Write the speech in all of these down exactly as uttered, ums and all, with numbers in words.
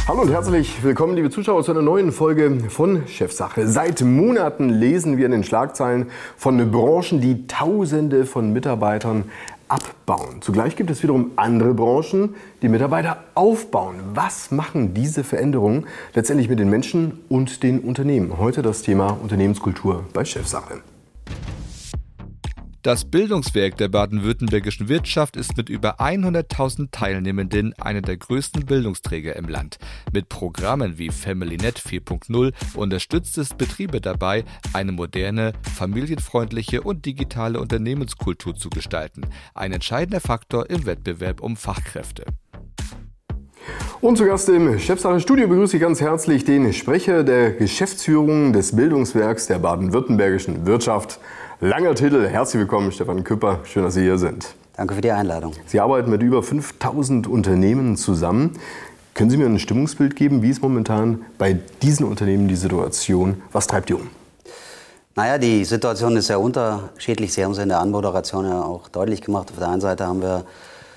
Hallo und herzlich willkommen, liebe Zuschauer, zu einer neuen Folge von Chefsache. Seit Monaten lesen wir in den Schlagzeilen von Branchen, die Tausende von Mitarbeitern abbauen. Zugleich gibt es wiederum andere Branchen, die Mitarbeiter aufbauen. Was machen diese Veränderungen letztendlich mit den Menschen und den Unternehmen? Heute das Thema Unternehmenskultur bei Chefsache. Das Bildungswerk der baden-württembergischen Wirtschaft ist mit über hunderttausend Teilnehmenden einer der größten Bildungsträger im Land. Mit Programmen wie FamilyNet vier Punkt null unterstützt es Betriebe dabei, eine moderne, familienfreundliche und digitale Unternehmenskultur zu gestalten. Ein entscheidender Faktor im Wettbewerb um Fachkräfte. Und zu Gast im Chefsache-Studio begrüße ich ganz herzlich den Sprecher der Geschäftsführung des Bildungswerks der baden-württembergischen Wirtschaft. Langer Titel. Herzlich willkommen, Stefan Küpper. Schön, dass Sie hier sind. Danke für die Einladung. Sie arbeiten mit über fünftausend Unternehmen zusammen. Können Sie mir ein Stimmungsbild geben? Wie ist momentan bei diesen Unternehmen die Situation? Was treibt die um? Naja, die Situation ist sehr unterschiedlich. Sie haben es in der Anmoderation ja auch deutlich gemacht. Auf der einen Seite haben wir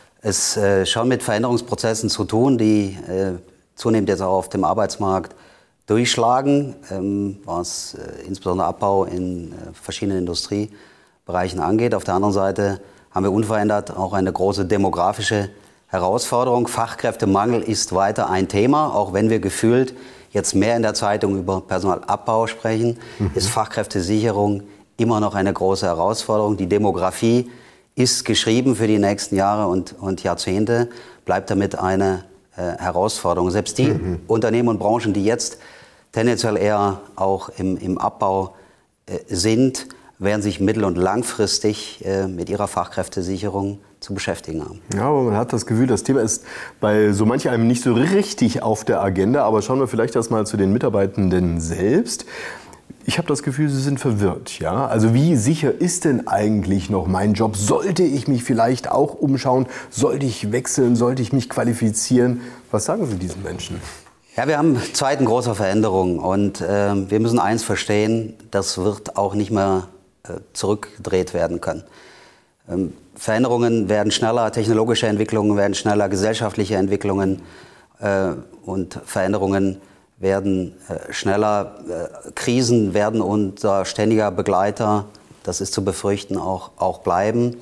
es äh, schon mit Veränderungsprozessen zu tun, die äh, zunehmend jetzt auch auf dem Arbeitsmarkt durchschlagen, ähm, was äh, insbesondere Abbau in äh, verschiedenen Industriebereichen angeht. Auf der anderen Seite haben wir unverändert auch eine große demografische Herausforderung. Fachkräftemangel ist weiter ein Thema, auch wenn wir gefühlt jetzt mehr in der Zeitung über Personalabbau sprechen, mhm. ist Fachkräftesicherung immer noch eine große Herausforderung. Die Demografie ist geschrieben für die nächsten Jahre und, und Jahrzehnte, bleibt damit eine äh, Herausforderung. Selbst die mhm. Unternehmen und Branchen, die jetzt tendenziell eher auch im, im Abbau äh, sind, werden sich mittel- und langfristig äh, mit ihrer Fachkräftesicherung zu beschäftigen haben. Ja, aber man hat das Gefühl, das Thema ist bei so manch einem nicht so richtig auf der Agenda. Aber schauen wir vielleicht erstmal zu den Mitarbeitenden selbst. Ich habe das Gefühl, Sie sind verwirrt. Ja? Also wie sicher ist denn eigentlich noch mein Job? Sollte ich mich vielleicht auch umschauen? Sollte ich wechseln? Sollte ich mich qualifizieren? Was sagen Sie diesen Menschen? Ja, wir haben Zeiten großer Veränderungen und äh, wir müssen eins verstehen, das wird auch nicht mehr äh, zurückgedreht werden können. Ähm, Veränderungen werden schneller, technologische Entwicklungen werden schneller, gesellschaftliche Entwicklungen äh, und Veränderungen werden äh, schneller. Äh, Krisen werden unser ständiger Begleiter, das ist zu befürchten, auch, auch bleiben.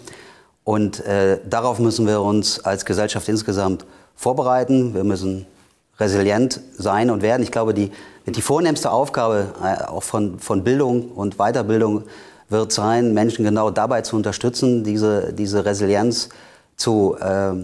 Und äh, darauf müssen wir uns als Gesellschaft insgesamt vorbereiten. Wir müssen resilient sein und werden. Ich glaube, die, die vornehmste Aufgabe äh, auch von, von Bildung und Weiterbildung wird sein, Menschen genau dabei zu unterstützen, diese, diese Resilienz zu äh, äh,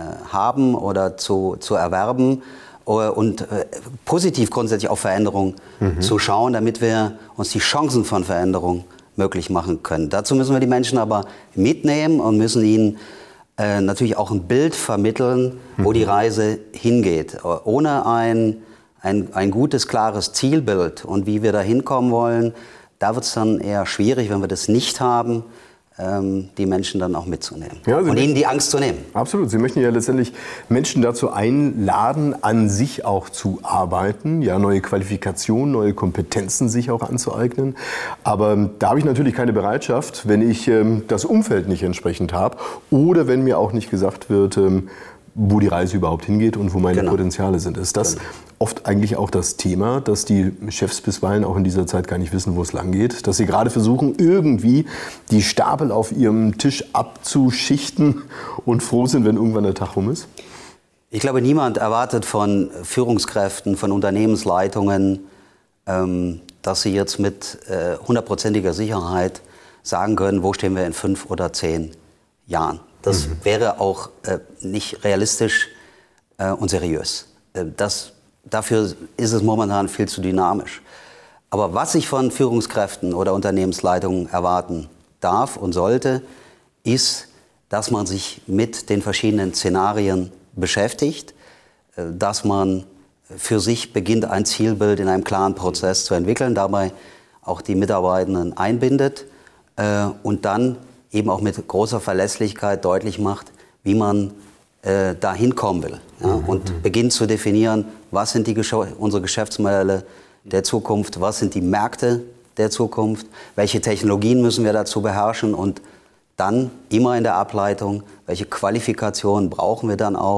haben oder zu, zu erwerben äh, und äh, positiv grundsätzlich auf Veränderung mhm. zu schauen, damit wir uns die Chancen von Veränderung möglich machen können. Dazu müssen wir die Menschen aber mitnehmen und müssen ihnen Äh, natürlich auch ein Bild vermitteln, wo die Reise hingeht. Ohne ein, ein, ein gutes, klares Zielbild und wie wir da hinkommen wollen, da wird es dann eher schwierig, wenn wir das nicht haben, ähm, die Menschen dann auch mitzunehmen ja, und ihnen die Angst zu nehmen. Absolut. Sie möchten ja letztendlich Menschen dazu einladen, an sich auch zu arbeiten, ja, neue Qualifikationen, neue Kompetenzen sich auch anzueignen. Aber da habe ich natürlich keine Bereitschaft, wenn ich ähm, das Umfeld nicht entsprechend habe oder wenn mir auch nicht gesagt wird, ähm, wo die Reise überhaupt hingeht und wo meine genau. Potenziale sind. Ist das genau. oft eigentlich auch das Thema, dass die Chefs bisweilen auch in dieser Zeit gar nicht wissen, wo es lang geht? Dass sie gerade versuchen, irgendwie die Stapel auf ihrem Tisch abzuschichten und froh sind, wenn irgendwann der Tag rum ist? Ich glaube, niemand erwartet von Führungskräften, von Unternehmensleitungen, ähm, dass sie jetzt mit äh, hundertprozentiger Sicherheit sagen können, wo stehen wir in fünf oder zehn Jahren. Das mhm. wäre auch äh, nicht realistisch äh, und seriös. Äh, das, dafür ist es momentan viel zu dynamisch. Aber was ich von Führungskräften oder Unternehmensleitungen erwarten darf und sollte, ist, dass man sich mit den verschiedenen Szenarien beschäftigt, äh, dass man für sich beginnt, ein Zielbild in einem klaren Prozess zu entwickeln, dabei auch die Mitarbeitenden einbindet äh, und dann eben auch mit großer Verlässlichkeit deutlich macht, wie man äh, da hinkommen will. Ja? Mhm. Und beginnt zu definieren, was sind die Gesch- unsere Geschäftsmodelle der Zukunft, was sind die Märkte der Zukunft, welche Technologien müssen wir dazu beherrschen und dann immer in der Ableitung, welche Qualifikationen brauchen wir dann auch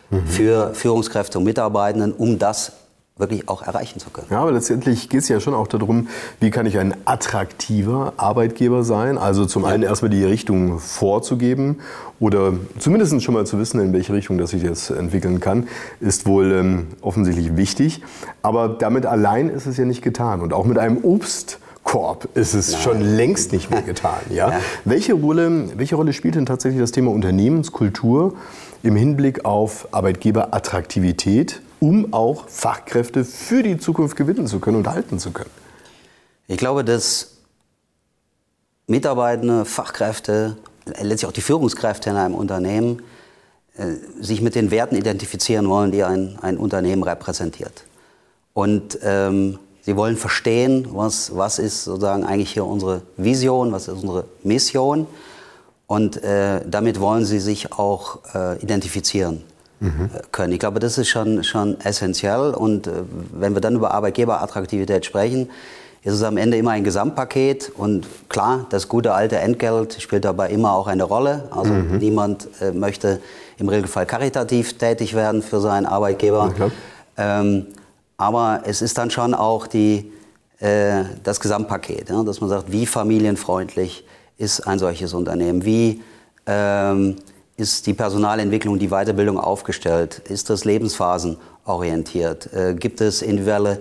mhm. für Führungskräfte und Mitarbeitenden, um das wirklich auch erreichen zu können. Ja, aber letztendlich geht es ja schon auch darum, wie kann ich ein attraktiver Arbeitgeber sein? Also zum ja. einen erstmal die Richtung vorzugeben oder zumindest schon mal zu wissen, in welche Richtung das sich jetzt entwickeln kann, ist wohl ähm, offensichtlich wichtig. Aber damit allein ist es ja nicht getan. Und auch mit einem Obstkorb ist es Nein. schon längst nicht mehr getan. Ja? ja. Welche Rolle, welche Rolle spielt denn tatsächlich das Thema Unternehmenskultur im Hinblick auf Arbeitgeberattraktivität, um auch Fachkräfte für die Zukunft gewinnen zu können und halten zu können? Ich glaube, dass Mitarbeitende, Fachkräfte, letztlich auch die Führungskräfte in einem Unternehmen äh, sich mit den Werten identifizieren wollen, die ein, ein Unternehmen repräsentiert. Und ähm, sie wollen verstehen, was, was ist sozusagen eigentlich hier unsere Vision, was ist unsere Mission. Und äh, damit wollen sie sich auch äh, identifizieren mhm. können. Ich glaube, das ist schon, schon essentiell. Und äh, wenn wir dann über Arbeitgeberattraktivität sprechen, ist es am Ende immer ein Gesamtpaket. Und klar, das gute alte Entgelt spielt dabei immer auch eine Rolle. Also mhm. niemand äh, möchte im Regelfall karitativ tätig werden für seinen Arbeitgeber. Okay. Ähm, aber es ist dann schon auch die, äh, das Gesamtpaket, ja, dass man sagt, wie familienfreundlich ist ein solches Unternehmen? Wie ähm, ist die Personalentwicklung, die Weiterbildung aufgestellt? Ist das lebensphasenorientiert? Äh, gibt es individuelle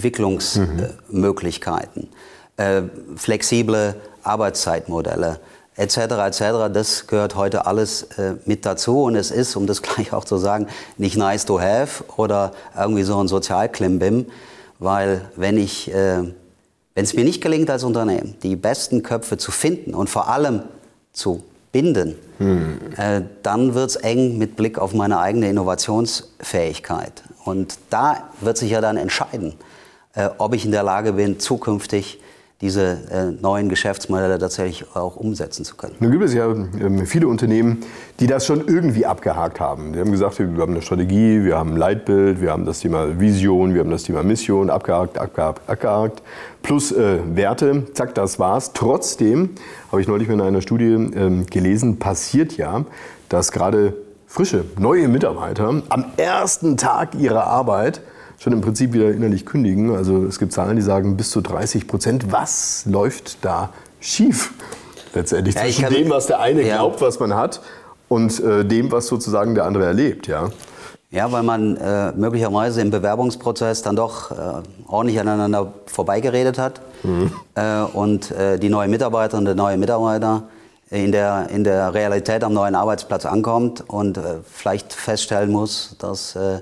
Entwicklungsmöglichkeiten? Mhm. Äh, flexible Arbeitszeitmodelle? Etc. et cetera. Das gehört heute alles äh, mit dazu. Und es ist, um das gleich auch zu sagen, nicht nice to have oder irgendwie so ein Sozialklimbim. Weil wenn ich... Äh, Wenn es mir nicht gelingt als Unternehmen, die besten Köpfe zu finden und vor allem zu binden, hm. äh, dann wird es eng mit Blick auf meine eigene Innovationsfähigkeit. Und da wird sich ja dann entscheiden, äh, ob ich in der Lage bin, zukünftig diese äh, neuen Geschäftsmodelle tatsächlich auch umsetzen zu können. Nun gibt es ja ähm, viele Unternehmen, die das schon irgendwie abgehakt haben. Die haben gesagt, wir haben eine Strategie, wir haben ein Leitbild, wir haben das Thema Vision, wir haben das Thema Mission, abgehakt, abgehakt, abgehakt, plus äh, Werte, zack, das war's. Trotzdem, habe ich neulich in einer Studie ähm, gelesen, passiert ja, dass gerade frische, neue Mitarbeiter am ersten Tag ihrer Arbeit schon im Prinzip wieder innerlich kündigen. Also es gibt Zahlen, die sagen bis zu dreißig Prozent. Was läuft da schief letztendlich ja, zwischen dem, was der eine ja. glaubt, was man hat, und äh, dem, was sozusagen der andere erlebt? Ja, ja, weil man äh, möglicherweise im Bewerbungsprozess dann doch äh, ordentlich aneinander vorbeigeredet hat mhm. äh, und äh, die neue Mitarbeiterin, der neue Mitarbeiter in der, in der Realität am neuen Arbeitsplatz ankommt und äh, vielleicht feststellen muss, dass äh,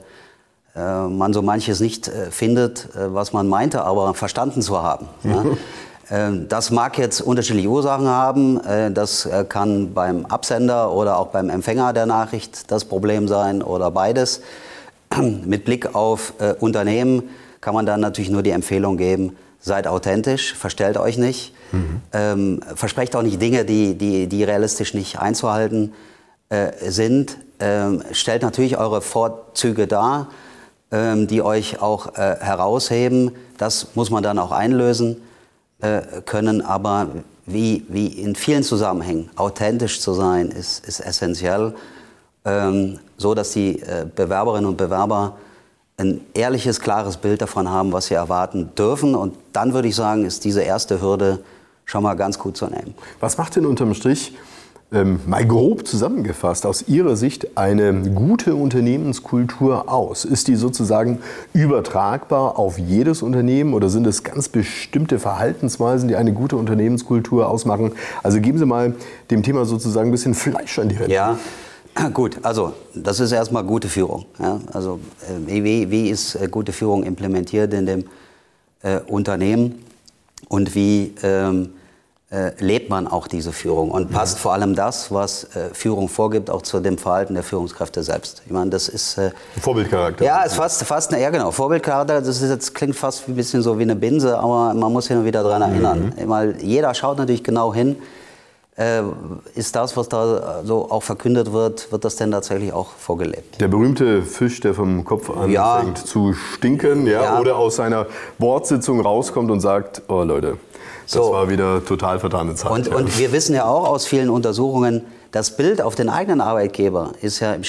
man so manches nicht äh, findet, äh, was man meinte, aber verstanden zu haben. Ja? äh, das mag jetzt unterschiedliche Ursachen haben. Äh, das äh, kann beim Absender oder auch beim Empfänger der Nachricht das Problem sein oder beides. Mit Blick auf äh, Unternehmen kann man dann natürlich nur die Empfehlung geben, seid authentisch, verstellt euch nicht, mhm. ähm, versprecht auch nicht Dinge, die, die, die realistisch nicht einzuhalten äh, sind. Ähm, stellt natürlich eure Vorzüge dar, die euch auch äh, herausheben. Das muss man dann auch einlösen äh, können. Aber wie, wie in vielen Zusammenhängen, authentisch zu sein, ist, ist essentiell. Ähm, so, dass die äh, Bewerberinnen und Bewerber ein ehrliches, klares Bild davon haben, was sie erwarten dürfen. Und dann würde ich sagen, ist diese erste Hürde schon mal ganz gut zu nehmen. Was macht denn unterm Strich, Ähm, mal grob zusammengefasst, aus Ihrer Sicht eine gute Unternehmenskultur aus? Ist die sozusagen übertragbar auf jedes Unternehmen oder sind es ganz bestimmte Verhaltensweisen, die eine gute Unternehmenskultur ausmachen? Also geben Sie mal dem Thema sozusagen ein bisschen Fleisch an die Rinne. Ja, gut, also das ist erstmal gute Führung. Ja? Also äh, wie, wie ist äh, gute Führung implementiert in dem äh, Unternehmen und wie ähm, Äh, lebt man auch diese Führung und passt ja. vor allem das, was äh, Führung vorgibt, auch zu dem Verhalten der Führungskräfte selbst. Ich meine, das ist äh, Vorbildcharakter. Ja, ist fast fast eine, ja genau Vorbildcharakter. Das ist jetzt klingt fast ein bisschen so wie eine Binse, aber man muss hin und wieder daran erinnern. Mhm. Weil jeder schaut natürlich genau hin. Äh, ist das, was da so auch verkündet wird, wird das denn tatsächlich auch vorgelebt? Der berühmte Fisch, der vom Kopf an ja. fängt zu stinken, ja, ja, oder aus seiner Bordsitzung rauskommt und sagt: Oh Leute. Das so. war wieder total vertane Zeit. Und, ja. und wir wissen ja auch aus vielen Untersuchungen, das Bild auf den eigenen Arbeitgeber ist ja im Schnitt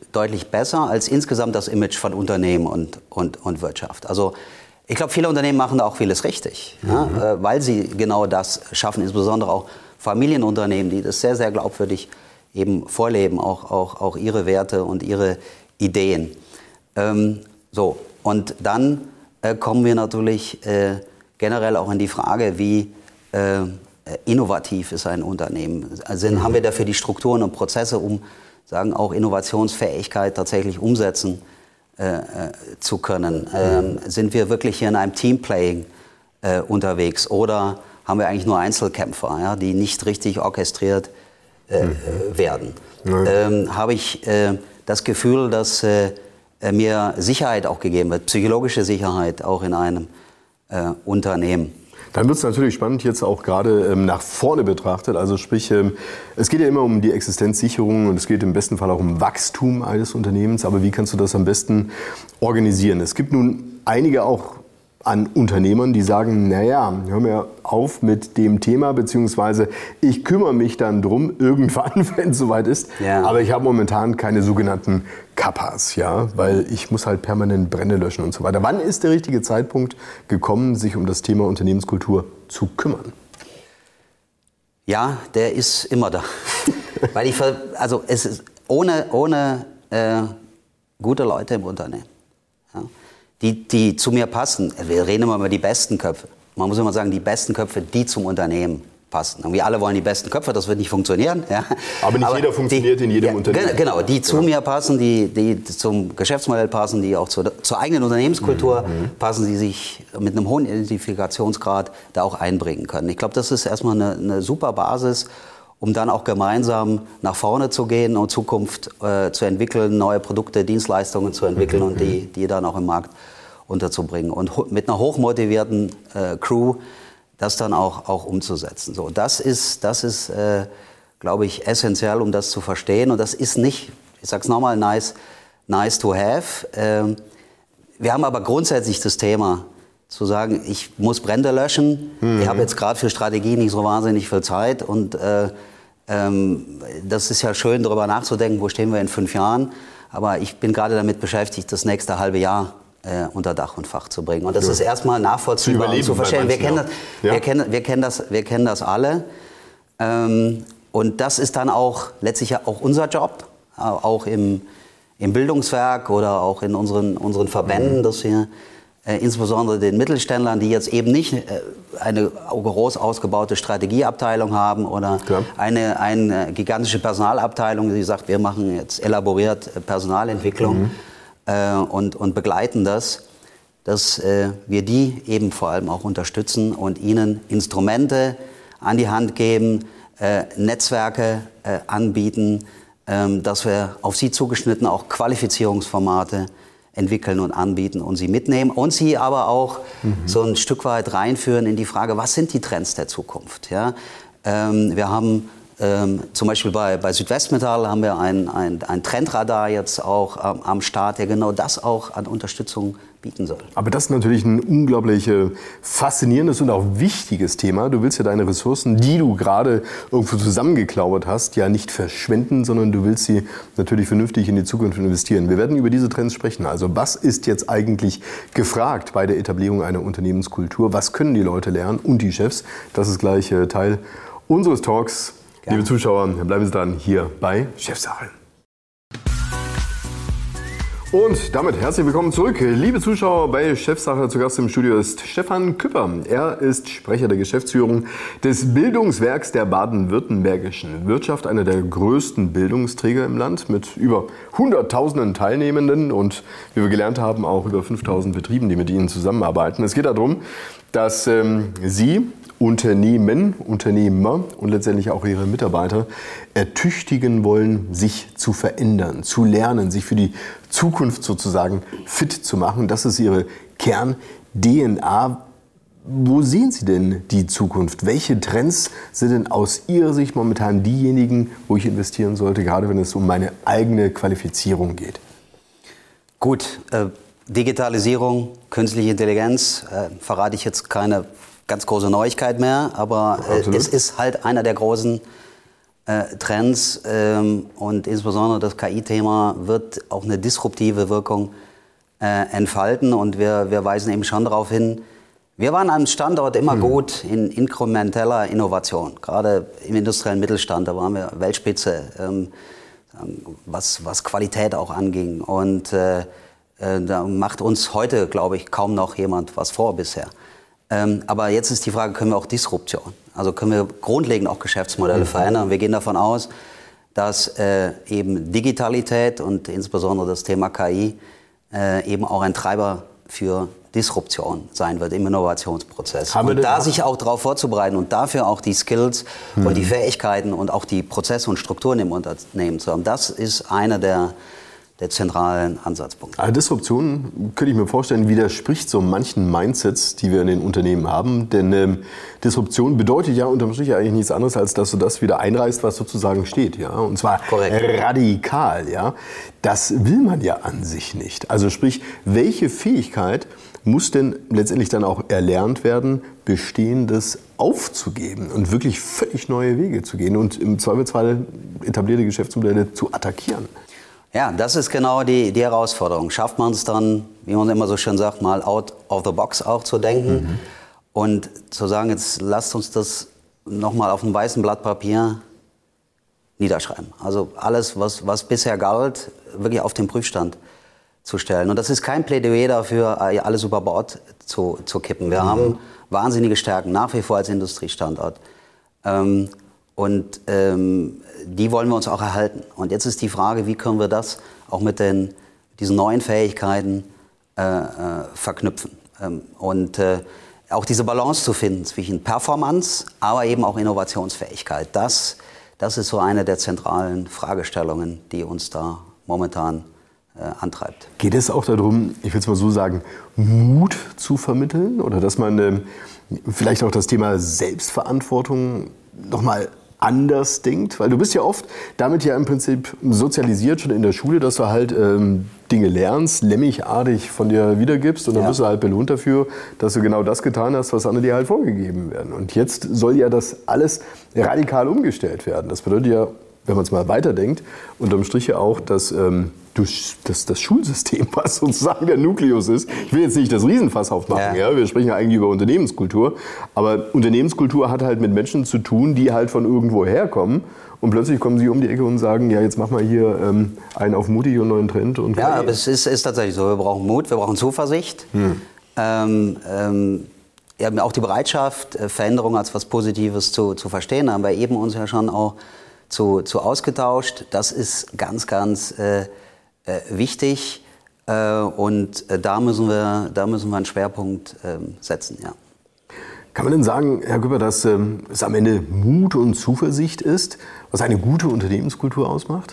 deutlich besser als insgesamt das Image von Unternehmen und, und, und Wirtschaft. Also ich glaube, viele Unternehmen machen da auch vieles richtig, mhm. ja, äh, weil sie genau das schaffen, insbesondere auch Familienunternehmen, die das sehr, sehr glaubwürdig eben vorleben, auch, auch, auch ihre Werte und ihre Ideen. Ähm, so, und dann äh, kommen wir natürlich äh, generell auch in die Frage, wie äh, innovativ ist ein Unternehmen. Also mhm. haben wir dafür die Strukturen und Prozesse, um sagen, auch Innovationsfähigkeit tatsächlich umsetzen äh, äh, zu können? Ähm, sind wir wirklich hier in einem Teamplaying äh, unterwegs oder haben wir eigentlich nur Einzelkämpfer, ja, die nicht richtig orchestriert äh, mhm. werden? Mhm. Ähm, habe ich äh, das Gefühl, dass äh, mir Sicherheit auch gegeben wird, psychologische Sicherheit auch in einem äh, Unternehmen. Dann wird es natürlich spannend jetzt auch gerade ähm, nach vorne betrachtet. Also sprich, ähm, es geht ja immer um die Existenzsicherung und es geht im besten Fall auch um Wachstum eines Unternehmens. Aber wie kannst du das am besten organisieren? Es gibt nun einige auch an Unternehmern, die sagen, naja, hör mir auf mit dem Thema, beziehungsweise ich kümmere mich dann drum irgendwann, wenn es soweit ist. Ja. Aber ich habe momentan keine sogenannten Kappas, ja, weil ich muss halt permanent Brände löschen und so weiter. Wann ist der richtige Zeitpunkt gekommen, sich um das Thema Unternehmenskultur zu kümmern? Ja, der ist immer da. Weil ich, also es ist ohne, ohne äh, gute Leute im Unternehmen, ja, Die, die zu mir passen. Wir reden immer über die besten Köpfe. Man muss immer sagen, die besten Köpfe, die zum Unternehmen passen. Und wir alle wollen die besten Köpfe, das wird nicht funktionieren. Ja. Aber nicht Aber jeder funktioniert die, in jedem ja, Unternehmen. Genau, die zu ja. mir passen, die, die zum Geschäftsmodell passen, die auch zur, zur eigenen Unternehmenskultur mhm. passen, die sich mit einem hohen Identifikationsgrad da auch einbringen können. Ich glaube, das ist erstmal eine, eine super Basis, um dann auch gemeinsam nach vorne zu gehen und Zukunft äh, zu entwickeln, neue Produkte, Dienstleistungen zu entwickeln mhm. und die, die dann auch im Markt unterzubringen. Und mit einer hochmotivierten äh, Crew das dann auch, auch umzusetzen. So, das ist, das ist äh, glaube ich, essentiell, um das zu verstehen. Und das ist nicht, ich sage es nochmal, nice, nice to have. Ähm, wir haben aber grundsätzlich das Thema, zu sagen, ich muss Brände löschen. Mhm. Ich habe jetzt gerade für Strategie nicht so wahnsinnig viel Zeit. Und äh, ähm, das ist ja schön, darüber nachzudenken, wo stehen wir in fünf Jahren. Aber ich bin gerade damit beschäftigt, das nächste halbe Jahr äh, unter Dach und Fach zu bringen. Und das ja. ist erstmal nachvollziehbar zu, und zu verstehen. Wir kennen, das, ja. wir, kennen, wir, kennen das, wir kennen das alle. Ähm, und das ist dann auch letztlich ja auch unser Job, auch im, im Bildungswerk oder auch in unseren, unseren Verbänden, mhm. dass wir Äh, insbesondere den Mittelständlern, die jetzt eben nicht äh, eine groß ausgebaute Strategieabteilung haben oder eine, eine gigantische Personalabteilung, die sagt, wir machen jetzt elaboriert Personalentwicklung mhm. äh, und, und begleiten das, dass äh, wir die eben vor allem auch unterstützen und ihnen Instrumente an die Hand geben, äh, Netzwerke äh, anbieten, äh, dass wir auf sie zugeschnitten auch Qualifizierungsformate entwickeln und anbieten und sie mitnehmen und sie aber auch mhm. so ein Stück weit reinführen in die Frage, was sind die Trends der Zukunft? Ja? Ähm, wir haben ähm, zum Beispiel bei, bei Südwestmetall haben wir ein, ein, ein Trendradar jetzt auch ähm, am Start, der genau das auch an Unterstützung bieten soll. Aber das ist natürlich ein unglaublich äh, faszinierendes und auch wichtiges Thema. Du willst ja deine Ressourcen, die du gerade irgendwo zusammengeklaubert hast, ja nicht verschwenden, sondern du willst sie natürlich vernünftig in die Zukunft investieren. Wir werden über diese Trends sprechen. Also was ist jetzt eigentlich gefragt bei der Etablierung einer Unternehmenskultur? Was können die Leute lernen und die Chefs? Das ist gleich äh, Teil unseres Talks. Gerne. Liebe Zuschauer, bleiben Sie dran hier bei Chefsache. Und damit herzlich willkommen zurück. Liebe Zuschauer, bei Chefsache zu Gast im Studio ist Stefan Küpper. Er ist Sprecher der Geschäftsführung des Bildungswerks der baden-württembergischen Wirtschaft, einer der größten Bildungsträger im Land mit über hunderttausenden Teilnehmenden und, wie wir gelernt haben, auch über fünftausend Betrieben, die mit ihnen zusammenarbeiten. Es geht darum, dass ähm, Sie Unternehmen, Unternehmer und letztendlich auch ihre Mitarbeiter ertüchtigen wollen, sich zu verändern, zu lernen, sich für die Zukunft sozusagen fit zu machen. Das ist ihre Kern-D N A. Wo sehen Sie denn die Zukunft? Welche Trends sind denn aus Ihrer Sicht momentan diejenigen, wo ich investieren sollte, gerade wenn es um meine eigene Qualifizierung geht? Gut, äh, Digitalisierung, künstliche Intelligenz, äh, verrate ich jetzt keine ganz große Neuigkeit mehr, aber äh, es ist halt einer der großen äh, Trends ähm, und insbesondere das K I-Thema wird auch eine disruptive Wirkung äh, entfalten. Und wir, wir weisen eben schon darauf hin, wir waren am Standort immer hm. gut in inkrementeller Innovation, gerade im industriellen Mittelstand, da waren wir Weltspitze, ähm, was, was Qualität auch anging. Und äh, äh, da macht uns heute, glaube ich, kaum noch jemand was vor bisher. Ähm, aber jetzt ist die Frage, können wir auch Disruption? Also können wir grundlegend auch Geschäftsmodelle mhm. verändern? Wir gehen davon aus, dass äh, eben Digitalität und insbesondere das Thema K I äh, eben auch ein Treiber für Disruption sein wird im Innovationsprozess. Haben und da auch sich auch darauf vorzubereiten und dafür auch die Skills mhm. und die Fähigkeiten und auch die Prozesse und Strukturen im Unternehmen zu haben, das ist einer der, der zentralen Ansatzpunkte. Also Disruption, könnte ich mir vorstellen, widerspricht so manchen Mindsets, die wir in den Unternehmen haben. Denn ähm, Disruption bedeutet ja unterm Strich eigentlich nichts anderes, als dass du das wieder einreißt, was sozusagen steht. Ja? Und zwar Korrekt. radikal. Ja? Das will man ja an sich nicht. Also sprich, welche Fähigkeit muss denn letztendlich dann auch erlernt werden, Bestehendes aufzugeben und wirklich völlig neue Wege zu gehen und im Zweifelsfall etablierte Geschäftsmodelle zu attackieren? Ja, das ist genau die, die Herausforderung. Schafft man es dann, wie man immer so schön sagt, mal out of the box auch zu denken mhm. und zu sagen, jetzt lasst uns das nochmal auf einem weißen Blatt Papier niederschreiben. Also alles, was, was bisher galt, wirklich auf den Prüfstand zu stellen. Und das ist kein Plädoyer dafür, alles über Bord zu, zu kippen. Wir mhm. haben wahnsinnige Stärken, nach wie vor als Industriestandort. Ähm, und ähm, die wollen wir uns auch erhalten. Und jetzt ist die Frage, wie können wir das auch mit den, diesen neuen Fähigkeiten äh, äh, verknüpfen. Ähm, und äh, auch diese Balance zu finden zwischen Performance, aber eben auch Innovationsfähigkeit. Das, das ist so eine der zentralen Fragestellungen, die uns da momentan antreibt. Geht es auch darum, ich will es mal so sagen, Mut zu vermitteln oder dass man äh, vielleicht auch das Thema Selbstverantwortung nochmal anders denkt? Weil du bist ja oft damit ja im Prinzip sozialisiert schon in der Schule, dass du halt ähm, Dinge lernst, lemmigartig von dir wiedergibst und dann ja. wirst du halt belohnt dafür, dass du genau das getan hast, was andere dir halt vorgegeben werden. Und jetzt soll ja das alles radikal umgestellt werden. Das bedeutet ja, wenn man es mal weiterdenkt, unterm Strich ja auch, dass ähm, das, das Schulsystem, was sozusagen der Nukleus ist, ich will jetzt nicht das Riesenfass aufmachen, ja. Ja, wir sprechen ja eigentlich über Unternehmenskultur, aber Unternehmenskultur hat halt mit Menschen zu tun, die halt von irgendwo herkommen und plötzlich kommen sie um die Ecke und sagen, ja, jetzt machen wir hier ähm, einen auf mutig und neuen Trend. Und ja, aber es ist, ist tatsächlich so, wir brauchen Mut, wir brauchen Zuversicht, hm. ähm, ähm, ja, auch die Bereitschaft, Veränderungen als was Positives zu, zu verstehen, haben wir eben uns ja schon auch zu, zu ausgetauscht. Das ist ganz, ganz äh, äh, wichtig äh, und äh, da, müssen wir, da müssen wir einen Schwerpunkt äh, setzen. Ja. Kann man denn sagen, Herr Küpper, dass ähm, es am Ende Mut und Zuversicht ist, was eine gute Unternehmenskultur ausmacht?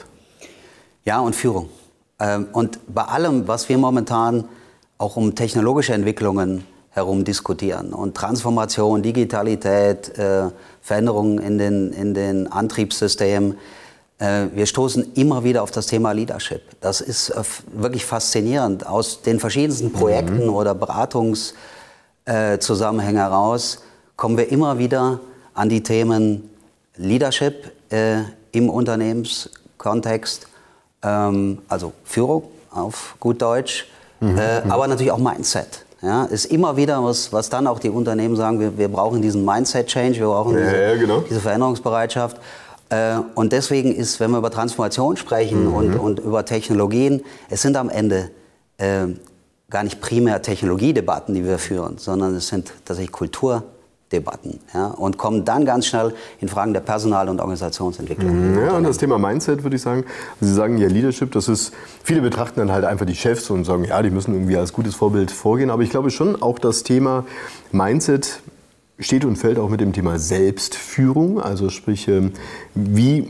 Ja, und Führung. Ähm, und bei allem, was wir momentan auch um technologische Entwicklungen herum diskutieren und Transformation, Digitalität, äh, Veränderungen in den, in den Antriebssystemen. Äh, wir stoßen immer wieder auf das Thema Leadership. Das ist äh, wirklich faszinierend. Aus den verschiedensten Projekten mhm. oder Beratungszusammenhängen äh, heraus kommen wir immer wieder an die Themen Leadership äh, im Unternehmenskontext, ähm, also Führung auf gut Deutsch, mhm. äh, aber natürlich auch Mindset. Ja, ist immer wieder was, was dann auch die Unternehmen sagen, wir, wir brauchen diesen Mindset-Change, wir brauchen diese, ja, ja, genau. diese Veränderungsbereitschaft. Äh, und deswegen ist, wenn wir über Transformation sprechen mhm. und, und über Technologien, es sind am Ende äh, gar nicht primär Technologiedebatten, die wir führen, sondern es sind tatsächlich Kulturdebatten. Ja, und kommen dann ganz schnell in Fragen der Personal- und Organisationsentwicklung. Mhm, ja, und das Thema Mindset würde ich sagen, Sie sagen ja Leadership, das ist, viele betrachten dann halt einfach die Chefs und sagen, ja, die müssen irgendwie als gutes Vorbild vorgehen, aber ich glaube schon auch das Thema Mindset steht und fällt auch mit dem Thema Selbstführung, also sprich, wie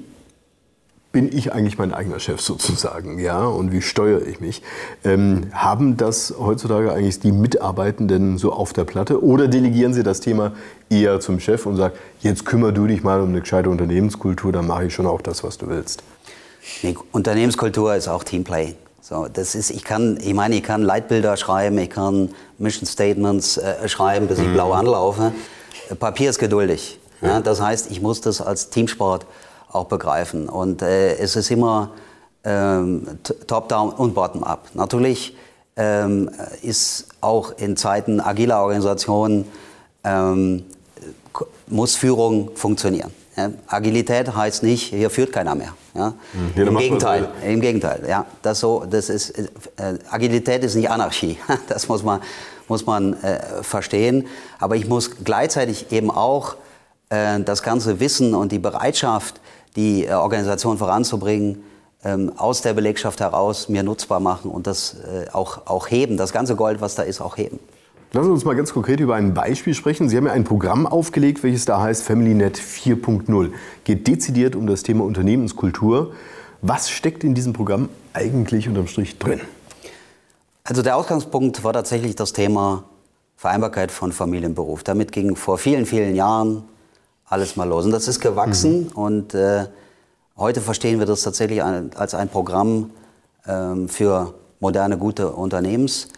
bin ich eigentlich mein eigener Chef sozusagen, ja, und wie steuere ich mich? Ähm, haben das heutzutage eigentlich die Mitarbeitenden so auf der Platte oder delegieren sie das Thema eher zum Chef und sagen, jetzt kümmere du dich mal um eine gescheite Unternehmenskultur, dann mache ich schon auch das, was du willst? Nee, Unternehmenskultur ist auch Teamplay. So, das ist, ich kann, ich meine, ich kann Leitbilder schreiben, ich kann Mission Statements äh, schreiben, bis ich mhm. blau anlaufe. Papier ist geduldig. Ja, das heißt, ich muss das als Teamsport auch begreifen. Und äh, es ist immer ähm, top-down und bottom-up. Natürlich ähm, ist auch in Zeiten agiler Organisationen ähm, muss Führung funktionieren. Ja, Agilität heißt nicht, hier führt keiner mehr. Ja? Mhm. Im Gegenteil, im Gegenteil. Ja, das so, das ist, äh, Agilität ist nicht Anarchie. Das muss man, muss man äh, verstehen. Aber ich muss gleichzeitig eben auch äh, das ganze Wissen und die Bereitschaft, die äh, Organisation voranzubringen, ähm, aus der Belegschaft heraus mir nutzbar machen und das äh, auch, auch heben. Das ganze Gold, was da ist, auch heben. Lassen Sie uns mal ganz konkret über ein Beispiel sprechen. Sie haben ja ein Programm aufgelegt, welches da heißt FamilyNet vier Punkt null. Geht dezidiert um das Thema Unternehmenskultur. Was steckt in diesem Programm eigentlich unterm Strich drin? Also der Ausgangspunkt war tatsächlich das Thema Vereinbarkeit von Familie und Beruf. Damit ging vor vielen, vielen Jahren alles mal los. Und das ist gewachsen. Mhm. Und äh, heute verstehen wir das tatsächlich als ein Programm ähm, für moderne, gute Unternehmenskultur.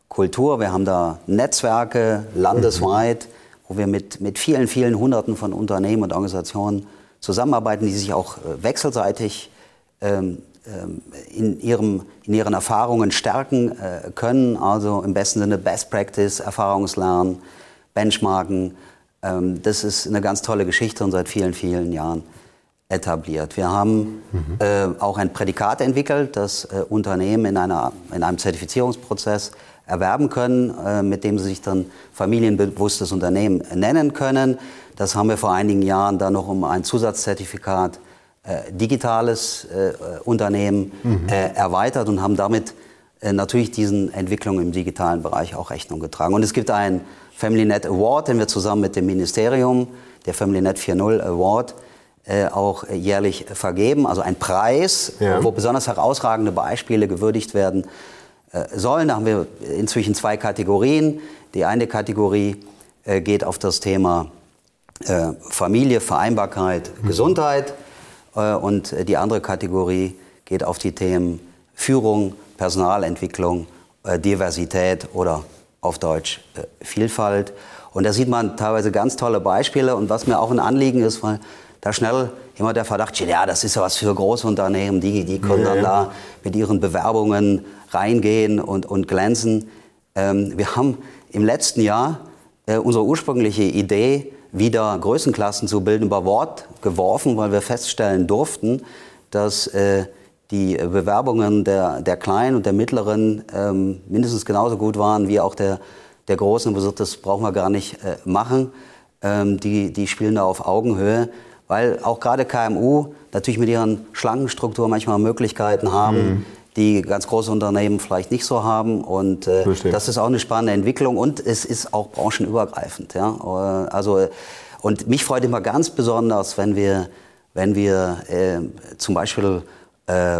Wir haben da Netzwerke landesweit, wo wir mit, mit vielen, vielen Hunderten von Unternehmen und Organisationen zusammenarbeiten, die sich auch äh, wechselseitig ähm, ähm, in, ihrem, in ihren Erfahrungen stärken äh, können. Also im besten Sinne Best Practice, Erfahrungslernen, Benchmarken. Ähm, das ist eine ganz tolle Geschichte und seit vielen, vielen Jahren etabliert. Wir haben mhm. äh, auch ein Prädikat entwickelt, das äh, Unternehmen in, einer, in einem Zertifizierungsprozess erwerben können, äh, mit dem sie sich dann familienbewusstes Unternehmen nennen können. Das haben wir vor einigen Jahren dann noch um ein Zusatzzertifikat äh, digitales äh, Unternehmen mhm. äh, erweitert und haben damit äh, natürlich diesen Entwicklungen im digitalen Bereich auch Rechnung getragen. Und es gibt einen FamilyNet Award, den wir zusammen mit dem Ministerium, der FamilyNet vier Punkt null Award, äh, auch jährlich vergeben. Also ein Preis, ja. wo besonders herausragende Beispiele gewürdigt werden sollen. Da haben wir inzwischen zwei Kategorien. Die eine Kategorie äh, geht auf das Thema äh, Familie, Vereinbarkeit, mhm. Gesundheit äh, und die andere Kategorie geht auf die Themen Führung, Personalentwicklung, äh, Diversität oder auf Deutsch äh, Vielfalt. Und da sieht man teilweise ganz tolle Beispiele und was mir auch ein Anliegen ist, weil da schnell immer der Verdacht steht, ja, das ist ja was für Großunternehmen, die, die können dann da mit ihren Bewerbungen reingehen und, und glänzen. Ähm, wir haben im letzten Jahr äh, unsere ursprüngliche Idee, wieder Größenklassen zu bilden, über Bord geworfen, weil wir feststellen durften, dass äh, die Bewerbungen der, der Kleinen und der Mittleren ähm, mindestens genauso gut waren wie auch der, der Großen. Und wir sagten, das brauchen wir gar nicht äh, machen. Ähm, die, die spielen da auf Augenhöhe. Weil auch gerade K M U natürlich mit ihren schlanken Strukturen manchmal Möglichkeiten haben, mhm. die ganz große Unternehmen vielleicht nicht so haben. Und äh, das ist auch eine spannende Entwicklung und es ist auch branchenübergreifend. Ja? Also, und mich freut immer ganz besonders, wenn wir, wenn wir äh, zum Beispiel äh,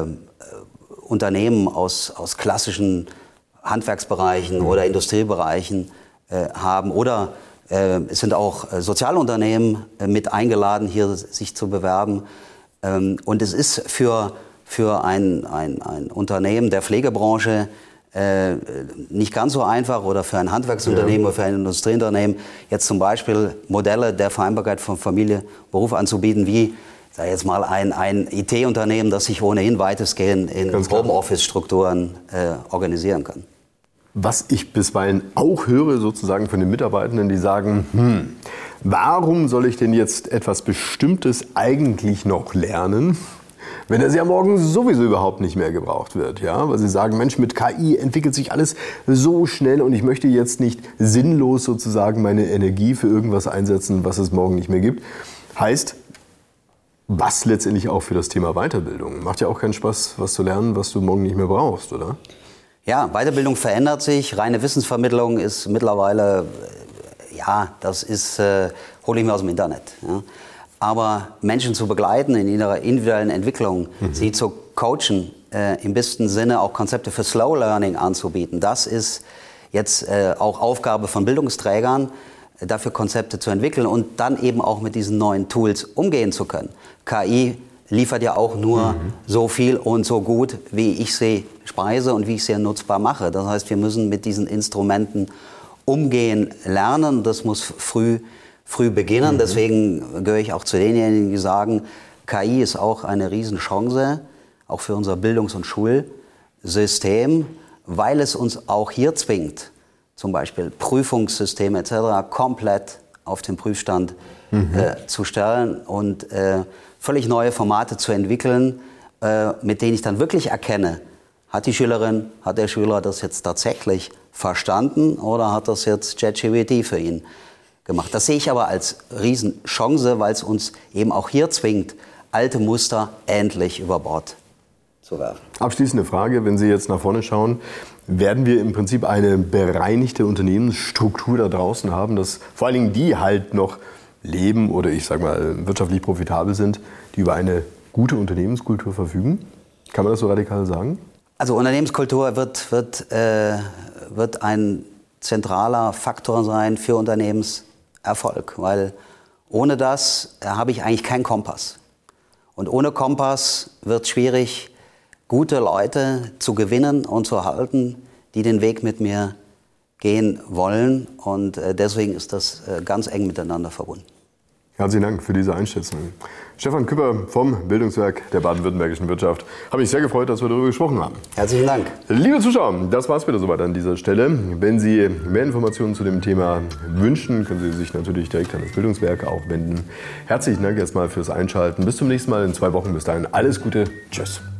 Unternehmen aus, aus klassischen Handwerksbereichen mhm. oder Industriebereichen äh, haben oder es sind auch Sozialunternehmen mit eingeladen, hier sich zu bewerben. Und es ist für, für ein, ein, ein Unternehmen der Pflegebranche nicht ganz so einfach oder für ein Handwerksunternehmen ja. oder für ein Industrieunternehmen jetzt zum Beispiel Modelle der Vereinbarkeit von Familie und Beruf anzubieten, wie sag jetzt mal ein, ein I T-Unternehmen, das sich ohnehin weitestgehend in Homeoffice-Strukturen äh, organisieren kann. Was ich bisweilen auch höre, sozusagen von den Mitarbeitenden, die sagen, hm, warum soll ich denn jetzt etwas Bestimmtes eigentlich noch lernen, wenn das ja morgen sowieso überhaupt nicht mehr gebraucht wird? Ja? Weil sie sagen, Mensch, mit K I entwickelt sich alles so schnell und ich möchte jetzt nicht sinnlos sozusagen meine Energie für irgendwas einsetzen, was es morgen nicht mehr gibt. Heißt, was letztendlich auch für das Thema Weiterbildung. Macht ja auch keinen Spaß, was zu lernen, was du morgen nicht mehr brauchst, oder? Ja, Weiterbildung verändert sich. Reine Wissensvermittlung ist mittlerweile, ja, das ist, äh, hole ich mir aus dem Internet. Ja. Aber Menschen zu begleiten in ihrer individuellen Entwicklung, mhm. sie zu coachen, äh, im besten Sinne auch Konzepte für Slow Learning anzubieten, das ist jetzt äh, auch Aufgabe von Bildungsträgern, äh, dafür Konzepte zu entwickeln und dann eben auch mit diesen neuen Tools umgehen zu können. K I liefert ja auch nur mhm. so viel und so gut, wie ich sie speise und wie ich sie nutzbar mache. Das heißt, wir müssen mit diesen Instrumenten umgehen lernen. Das muss früh, früh beginnen. Mhm. Deswegen gehöre ich auch zu denjenigen, die sagen, K I ist auch eine Riesenchance, auch für unser Bildungs- und Schulsystem, weil es uns auch hier zwingt, zum Beispiel Prüfungssysteme et cetera komplett auf den Prüfstand mhm. äh, zu stellen und äh, völlig neue Formate zu entwickeln, äh, mit denen ich dann wirklich erkenne, hat die Schülerin, hat der Schüler das jetzt tatsächlich verstanden oder hat das jetzt ChatGPT für ihn gemacht. Das sehe ich aber als Riesenchance, weil es uns eben auch hier zwingt, alte Muster endlich über Bord zu werfen. Abschließende Frage, wenn Sie jetzt nach vorne schauen, werden wir im Prinzip eine bereinigte Unternehmensstruktur da draußen haben, dass vor allen Dingen die halt noch leben oder ich sage mal wirtschaftlich profitabel sind, die über eine gute Unternehmenskultur verfügen? Kann man das so radikal sagen? Also Unternehmenskultur wird, wird, äh, wird ein zentraler Faktor sein für Unternehmenserfolg, weil ohne das äh, habe ich eigentlich keinen Kompass. Und ohne Kompass wird es schwierig, gute Leute zu gewinnen und zu halten, die den Weg mit mir gehen wollen. Und äh, deswegen ist das äh, ganz eng miteinander verbunden. Herzlichen Dank für diese Einschätzung. Stefan Küpper vom Bildungswerk der baden-württembergischen Wirtschaft. Habe mich sehr gefreut, dass wir darüber gesprochen haben. Herzlichen Dank. Liebe Zuschauer, das war es wieder soweit an dieser Stelle. Wenn Sie mehr Informationen zu dem Thema wünschen, können Sie sich natürlich direkt an das Bildungswerk auch wenden. Herzlichen Dank erstmal fürs Einschalten. Bis zum nächsten Mal in zwei Wochen. Bis dahin alles Gute. Tschüss.